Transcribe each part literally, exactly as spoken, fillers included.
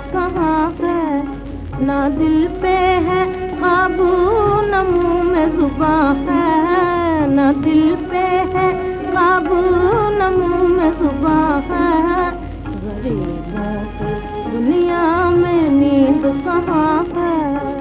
कहाँ है, ना दिल पे है काबू न मुंह में जुबान है, ना दिल पे है काबू न मुंह में जुबान है। गरीबों की दुनिया में नींद कहाँ है।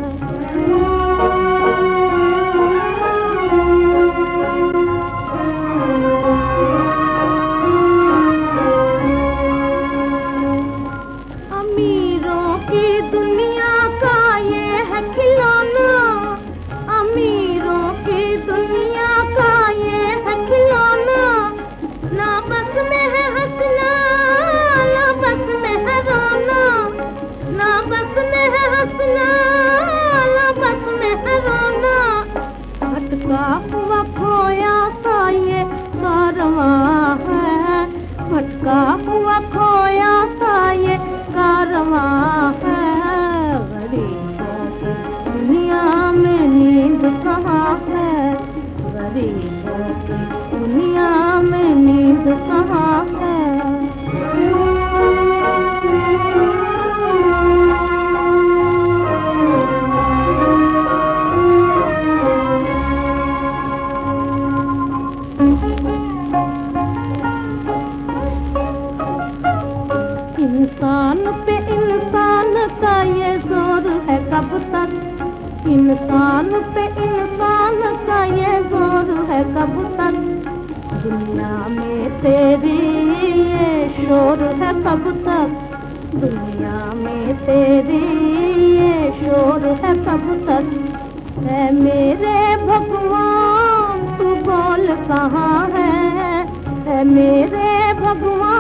अमीरों की दुनिया का ये है खिलौना, अमीरों की दुनिया का ये है खिलौना। ना बस में है हंसना, ना बस में है रोना, ना बस में है हंसना, ना बस में है रोना। भटका हुआ खोया सा ये कारवां है, भटका हुआ खोया सा ये कारवां है। गरीबों की दुनिया में नींद कहाँ है, गरीबों की दुनिया में नींद कहाँ है। इंसान पे इंसान का ये जोर है कब तक, इंसान पे इंसान का ये जोर है कब तक। दुनिया में तेरी ये शोर है कब तक, दुनिया में तेरी ये शोर है कब तक। है मेरे भगवान तू बोल कहाँ है, है मेरे भगवान